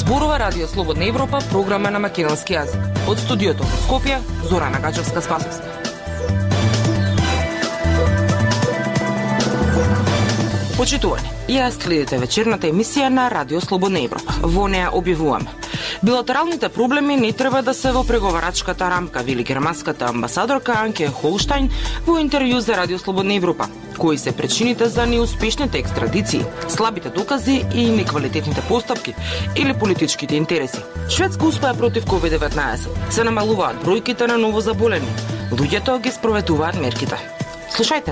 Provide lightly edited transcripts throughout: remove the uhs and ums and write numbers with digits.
Зборува Радио Слободна Европа, програма на македонски јазик. Од студиото во Скопје, Зорана Гачевска-Спасовска. Почитувани, ја следите вечерната емисија на Радио Слободна Европа. Во неа објавуваме: билатералните проблеми не треба да се во преговарачката рамка, вели германската амбасадорка Анке Холштајн во интервју за Радио Слободна Европа. Кои се причините за неуспешните екстрадиции, слабите докази и неквалитетните постапки или политичките интереси? Шведска успеа против COVID-19. Се намалуваат бројките на новозаболени. Луѓето ги спроведуваат мерките. Слушајте.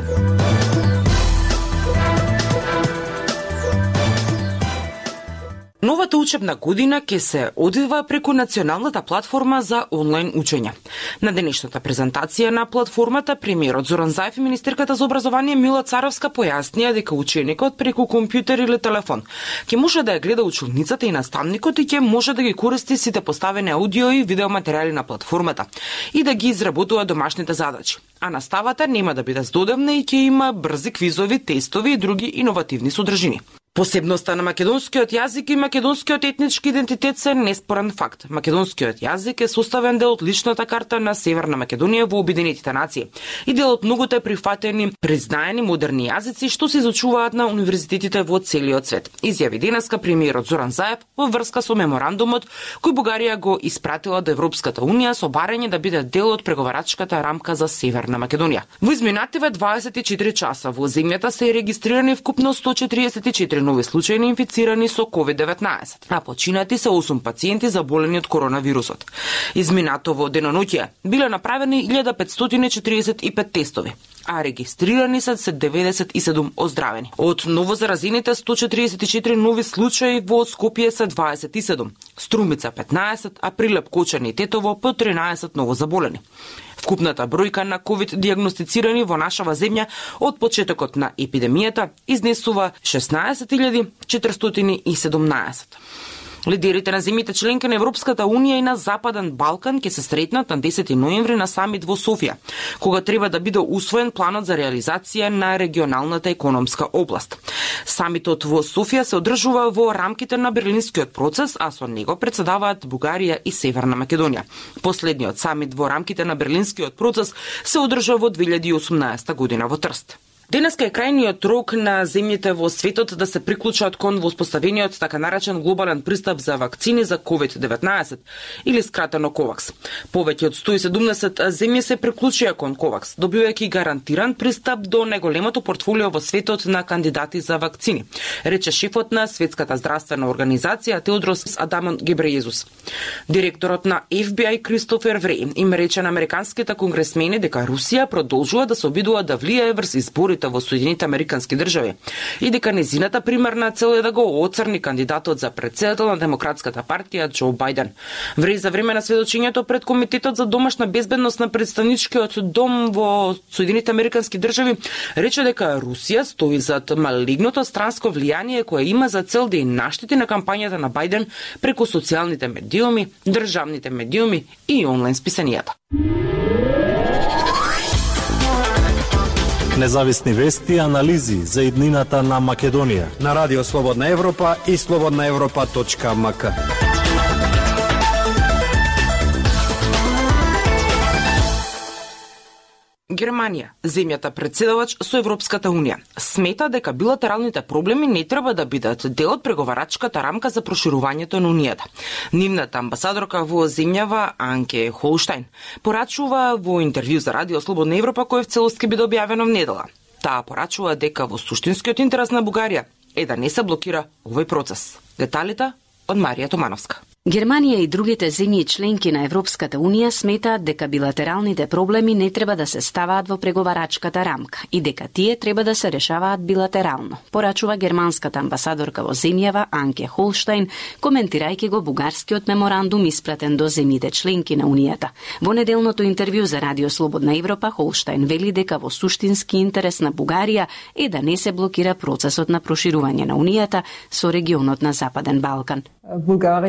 Новата учебна година ќе се одвива преку националната платформа за онлайн учење. На денешната презентација на платформата, премиерот Зоран Заев и министерката за образование Мила Царовска појаснија дека ученикот преку компјутер или телефон ќе може да ја гледа училницата и наставникот и ќе може да ги користи сите поставени аудио и видео материјали на платформата и да ги изработува домашните задачи. А наставата нема да биде здодевна и ќе има брзи квизови, тестови и други иновативни содржини. Посебноста на македонскиот јазик и македонскиот етнички идентитет се неспорен факт. Македонскиот јазик е составен дел од личната карта на Северна Македонија во Обединетите нации и дел од многуте прифатени, признаени модерни јазици што се изучуваат на универзитетите во целиот свет. Изјави денеска премиерот Зоран Заев во врска со меморандумот кој Бугарија го испратила до Европската унија со барање да биде дел од преговарачката рамка за Северна Македонија. Во изминативе 24 часа во земјата се регистрирани вкупно 144 нови случаи на инфицирани со COVID-19, а починати се 8 пациенти заболени од коронавирусот. Изминатово деноноќие биле направени 1545 тестови, а регистрирани се 97 оздравени. Од новозаразените 144 нови случаи во Скопје се 27, Струмица 15, а Прилеп, Кочани и Тетово по 13 новозаболени. Вкупната бројка на ковид дијагностицирани во нашава земја од почетокот на епидемијата изнесува 16.417. Лидерите на земјите членки на Европската унија и на Западен Балкан ќе се сретнат на 10 ноември на самит во Софија, кога треба да биде усвоен планот за реализација на регионалната економска област. Самитот во Софија се одржува во рамките на Берлинскиот процес, а со него председаваат Бугарија и Северна Македонија. Последниот самит во рамките на Берлинскиот процес се одржа во 2018 година во Трст. Денеска е крајниот рок на земјите во светот да се приклучат кон воспоставениот така наречен глобален пристап за вакцини за COVID-19 или скратено COVAX. Повеќе од 170 земји се приклучија кон COVAX, добивајќи гарантиран пристап до најголемото портфолио во светот на кандидати за вакцини, рече шефот на Светската здравствена организација Теодрос Адамон Гебрејезус. Директорот на FBI Кристофер Вреј им рече на американските конгресмени дека Русија продолжува да се обидува да влијае врз изборите во Соединените Американски држави и дека незината примарна цел е да го оцрни кандидатот за претседател на Демократската партија Џо Бајден. Вреј за време на сведочењето пред Комитетот за домашна безбедност на представничкиот дом во Соединените Американски држави рече дека Русија стои зад малигното странско влијание кое има за цел да ја наштети на кампањата на Бајден преку социјалните медиуми, државните медиуми и онлайн списанијата. Независни вести и анализи за иднината на Македонија на Радио Слободна Европа и slobodnaevropa.mk. Германија, земјата претседавач со Европската унија, смета дека билатералните проблеми не треба да бидат дел од преговарачката рамка за проширувањето на унијата. Нивната амбасадорка во земјава Анке Холштајн порачува во интервју за Радио Слободна Европа кој в целост ќе биде објавено в недела. Таа порачува дека во суштинскиот интерес на Бугарија е да не се блокира овој процес. Деталите од Марија Томановска. Германија и другите земји членки на Европската унија сметаат дека билатералните проблеми не треба да се ставаат во преговарачката рамка и дека тие треба да се решаваат билатерално, порачува германската амбасадорка во земјава Анке Холштајн, коментирајќи го бугарскиот меморандум испратен до земјите членки на унијата. Во неделното интервју за Радио Слободна Европа Холштајн вели дека во суштински интерес на Бугарија е да не се блокира процесот на проширување на унијата со регионот на Западен Балкан. Bulgarien hat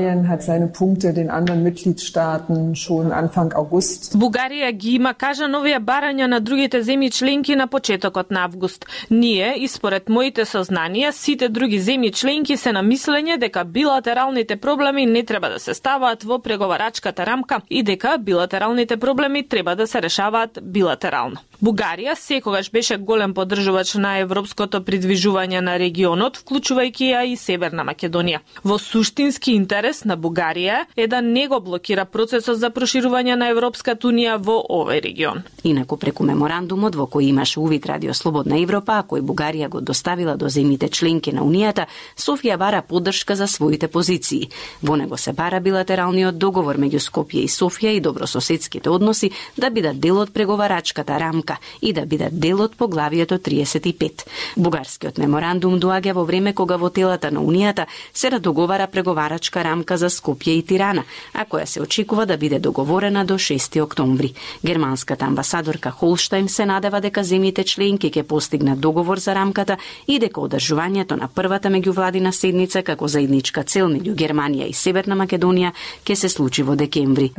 seine Punkte den anderen Mitgliedstaaten schon Anfang August. Бугарија ги има кажано овие барања на другите земји членки на почетокот на август. Ние, и според моите сознанија, сите други земји членки се на мислење дека билатералните проблеми не треба да се ставаат во преговарачката рамка и дека билатералните проблеми треба да се решаваат билатерално. Бугарија секогаш беше голем поддржувач на европското придвижување на регионот, вклучувајќи ја и Северна Македонија. Во суштински интерес на Бугарија е да не го блокира процесот за проширување на Европската унија во овој регион. Инаку преку меморандумот во кој имаше увид Радио Слободна Европа, а кој Бугарија го доставила до земјите членки на Унијата, Софија бара поддршка за своите позиции. Во него се бара билатералниот договор меѓу Скопје и Софија и добрососедските односи да бидат дел од преговарачката рамка и да бидат дел од поглавието 35. Бугарскиот меморандум доаѓа во време кога во телата на Унијата се договара преговарачка рамка за Скопје и Тирана, а која се очекува да биде договорена до 6 октомври. Германската амбасадорка Холштајн се надева дека земјите членки ќе постигнат договор за рамката и дека одржувањето на првата меѓувладина седница како заедничка цел меѓу Германија и Северна Македонија ќе се случи во декември.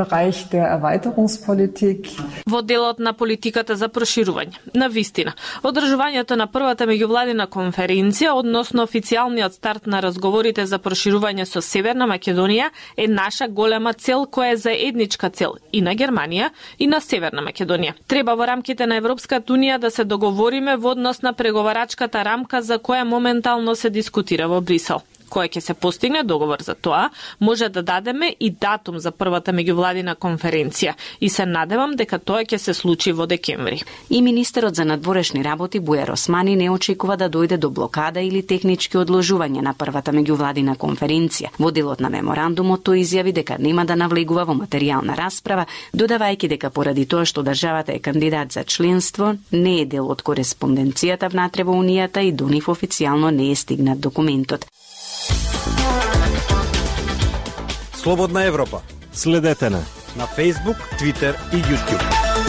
Во делот на политиката за проширување, на вистина, одржувањето на првата меѓувладина конференција, односно официјалниот старт на разговорите за проширување со Северна Македонија е наша голема цел која е заедничка цел и на Германија и на Северна Македонија. Треба во рамките на Европската унија да се договориме во однос на преговарачката рамка за која моментално се дискутира во Брисел. Кој ќе се постигне договор за тоа, може да дадеме и датум за првата меѓувладина конференција и се надевам дека тоа ќе се случи во декември. И министерот за надворешни работи Бујар Османи не очекува да дојде до блокада или технички одложување на првата меѓувладина конференција. Во делот на меморандумот тој изјави дека нема да навлегува во материјална расправа, додавајќи дека поради тоа што државата е кандидат за членство, не е дел од кореспонденцијата внатре во Унијата и до нив официјално не е стигнат документот. Слободна Европа. Следете на Facebook, Twitter и YouTube.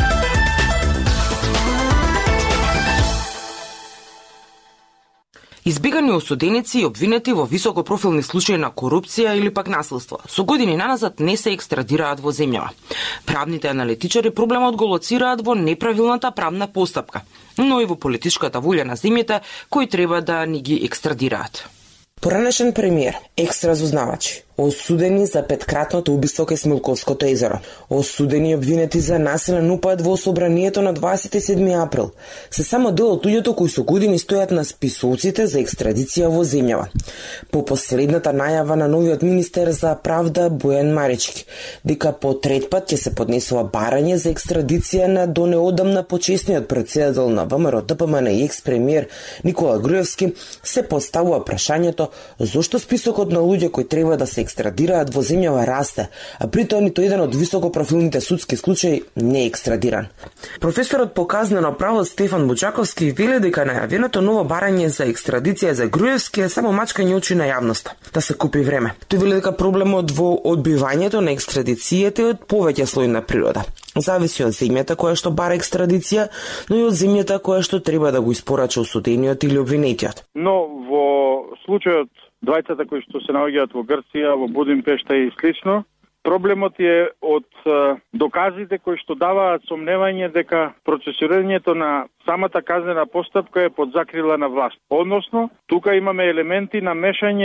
Избегани осуденици и обвинети во високопрофилни случаи на корупција или пак насилство, со години наназад не се екстрадираат во земјава. Правните аналитичари проблемот го лоцираат во неправилната правна постапка, но и во политичката волја на земјите кои треба да ни ги екстрадираат. Поранешен премиер, екс-разузнавачи, осудени за петкратното убиство кај Смилковското езеро, осудени и обвинети за насилен упад во собранието на 27 април, се само дел од луѓето кои со години стојат на списоците за екстрадиција во земјава. По последната најава на новиот министер за правда Бојан Марички, дека по трет пат ќе се поднесува барање за екстрадиција на до неодамна почесниот претседател на ВМРО ДПМН и екс-премиер Никола Груевски, се поставува прашањето зошто списокот на луѓе кои треба да се екстрадираат во земјава расте, а при тоа ниту еден од високопрофилните судски случаи не е екстрадиран. Професорот по казнено право Стефан Бучаковски вели дека најавеното ново барање за екстрадиција за Груевски е само мачкање очи на јавноста, да се купи време. Тој вели дека проблемот во одбивањето на екстрадицијата е од повеќе слојна природа. Зависи од земјата која што бара екстрадиција, но и од земјата која што треба да го испорача осудениот или обвинетиот. Но во случајот двајцата кои што се наоѓаат во Грција, во Будимпешта и слично, проблемот е од доказите кои што даваат сомневање дека процесирањето на самата казнена постапка е под закрила на власт. Односно, тука имаме елементи на мешање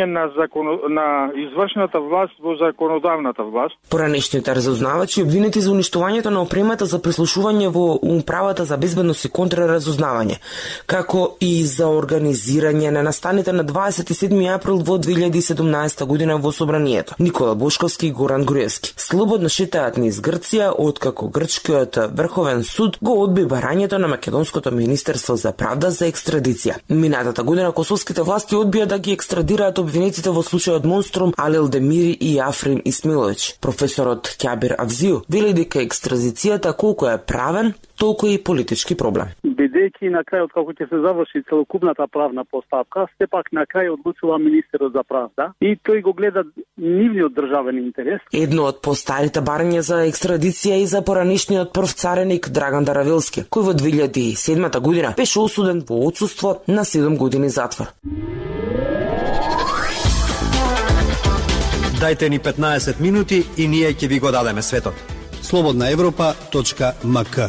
на извршната власт во законодавната власт. Поранешните разузнавачи обвинети за уништувањето на опремата за прислушување во Управата за безбедност и контраразузнавање, како и за организирање на настаните на 27 април во 2017 година во собранието. Никола Бошковски и Горан Груевски слободно шетаат низ Грција, откако грчкиот Врховен суд го одби барањето на македонското Министерство за правда за екстрадиција. Минатата година косовските власти одбија да ги екстрадираат обвинетите во случајот Монструм, Алил Демири и Африм Исмилович. Професорот Ќабир Авзију вели дека екстрадицијата колку е правен, толку и политички проблем. Бидејќи на крајот како ќе се заврши целокупната правна постапка, сепак на крај одлучува министерот за правда и тој го гледа нивниот државен интерес. Едно од постарите барања за екстрадиција и за поранишниот прв цареник Драган Даравилски, кој во 2007 година беше осуден во отсуство на 7 години затвор. Дајте ни 15 минути и ние ќе ви го дадеме светот. slobodnaevropa.mk.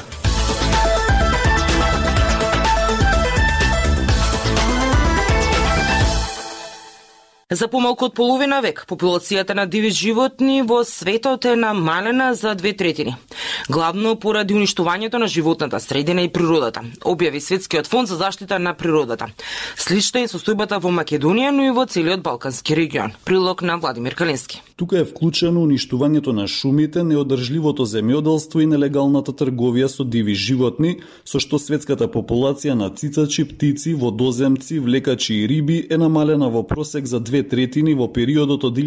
За помалку од половина век, популацијата на диви животни во светот е намалена за 2/3. Главно поради уништувањето на животната средина и природата, објави Светскиот фонд за заштита на природата. Слична е состојбата во Македонија, но и во целиот Балкански регион. Прилог на Владимир Калински. Тука е вклучено уништувањето на шумите, неодржливото земјоделство и нелегалната трговија со диви животни, со што светската популација на цицачи, птици, водоземци, влекачи и риби е намалена во просек за 2/3 во периодот од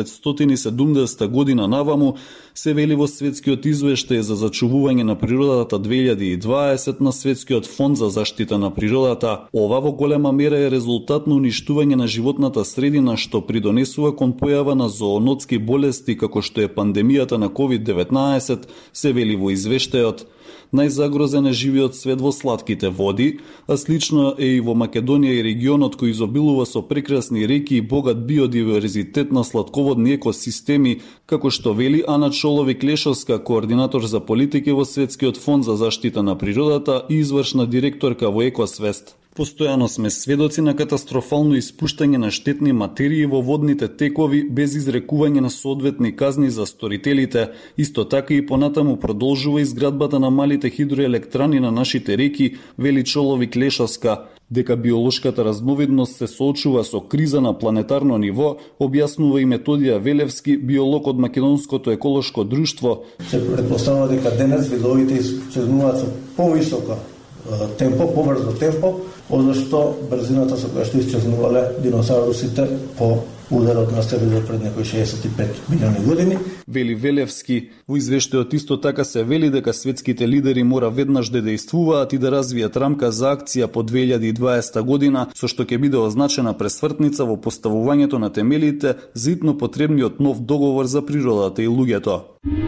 1970 година наваму, се вели во Светскиот извештај за зачувување на природата 2020 на Светскиот фонд за заштита на природата. Ова во голема мера е резултат на уништување на животната средина, што придонесува кон појава на зоонотски болести како што е пандемијата на COVID-19, се вели во извештајот. Најзагрозен е живиот свет во слатките води, а слично е и во Македонија и регионот кој изобилува со прекрасни реки и богат биодиверзитет на сладководни екосистеми, како што вели Ана Чоловик-Лешовска, координатор за политики во Светскиот фонд за заштита на природата и извршна директорка во Екосвест. Постојано сме сведоци на катастрофално испуштање на штетни материи во водните текови без изрекување на соодветни казни за сторителите. Исто така и понатаму продолжува изградбата на малите хидроелектрани на нашите реки, вели Чоловик-Лешовска. Дека биолошката разновидност се соочува со криза на планетарно ниво, објаснува и Методија Велевски, биолог од Македонското еколошко друштво. Се предпоставува дека денес видовите исчезнуваат со повисока темпо, побрзо темпо, одошто брзината со која што исчезнувале диносаурусите по ударот на астероидот пред некои 65 милиони години. Вели Велевски. Во извештајот исто така се вели дека светските лидери мора веднаш да действуваат и да развијат рамка за акција по 2020 година, со што ќе биде означена пресвртница во поставувањето на темелите за итно потребниот нов договор за природата и луѓето.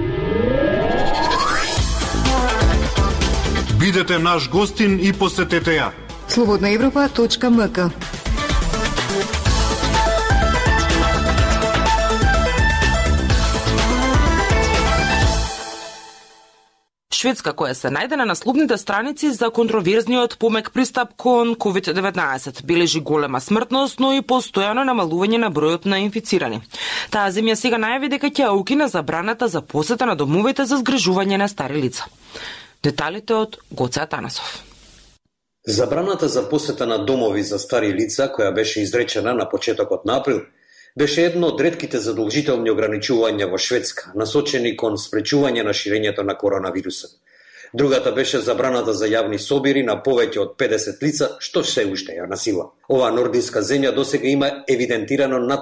Бидете наш гостин и посетете ја. slobodnaevropa.mk. Шведска, која се најде на насловните страници за контроверзниот помек пристап кон COVID-19, бележи голема смртност, но и постојано намалување на бројот на инфицирани. Таа земја сега најави дека ќе укине забраната за посета на домовите за згрижување на стари лица. Деталите од Гоце Атанасов. Забраната за посета на домови за стари лица, која беше изречена на почетокот на април, беше едно од ретките задолжителни ограничувања во Шведска, насочени кон спречување на ширењето на коронавирусот. Другата беше забраната за јавни собири на повеќе од 50 лица, што се уште ја на сила. Оваа нордиска земја досега има евидентирано над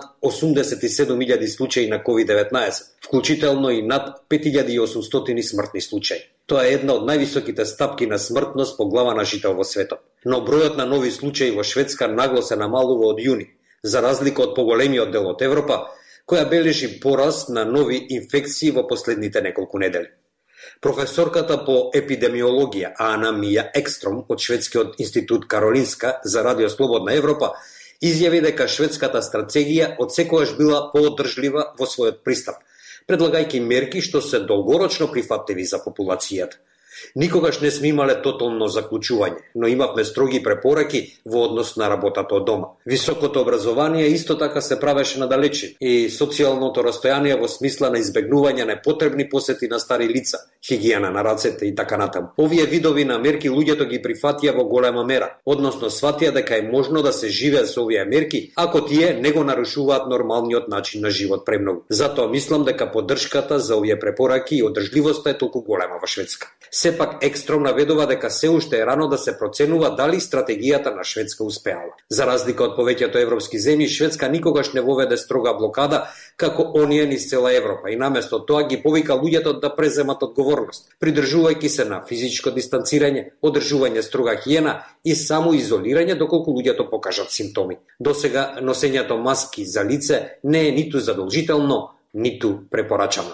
87.000 случаи на COVID-19, вклучително и над 5.800 смртни случаи. Тоа е една од највисоките стапки на смртност по глава на жител во светот. Но бројот на нови случаи во Шведска нагло се намалува од јуни, за разлика од поголемиот дел од Европа, која бележи пораст на нови инфекции во последните неколку недели. Професорката по епидемиологија Ана Мија Екстром од Шведскиот институт Каролинска за Радио Слободна Европа изјави дека шведската стратегија одсекогаш била поодржлива во својот пристап, предлагајќи мерки што се долгорочно прифатливи за популацијата. Никогаш не сме имале тотално заклучување, но имавме строги препораки во однос на работата од дома. Високото образование исто така се правеше надалече и социјалното растојание во смисла на избегнување непотребни посети на стари лица, хигиена на рацете и така натаму. Овие видови на мерки луѓето ги прифатија во голема мера, односно сватија дека е можно да се живее со овие мерки, ако тие не го нарушуваат нормалниот начин на живот премногу. Затоа мислам дека поддршката за овие препораки и одржливоста е толку голема во Шведска. Сепак Екстром наведува дека се уште е рано да се проценува дали стратегијата на Шведска успеала. За разлика од повеќето европски земји, Шведска никогаш не воведе строга блокада како оние низ цела Европа и наместо тоа ги повика луѓето да преземат одговорност, придржувајќи се на физичко дистанцирање, одржување строга хигиена и само изолирање доколку луѓето покажат симптоми. Досега носењето маски за лице не е ниту задолжително, ниту препорачано.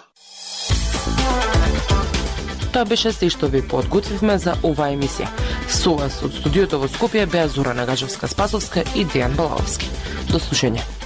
Тоа беше се што ви подготвивме за оваа емисија. Со вас од студиото во Скопје беа Зора Нагажевска-Спасовска и Дејан Балаовски. До слушање.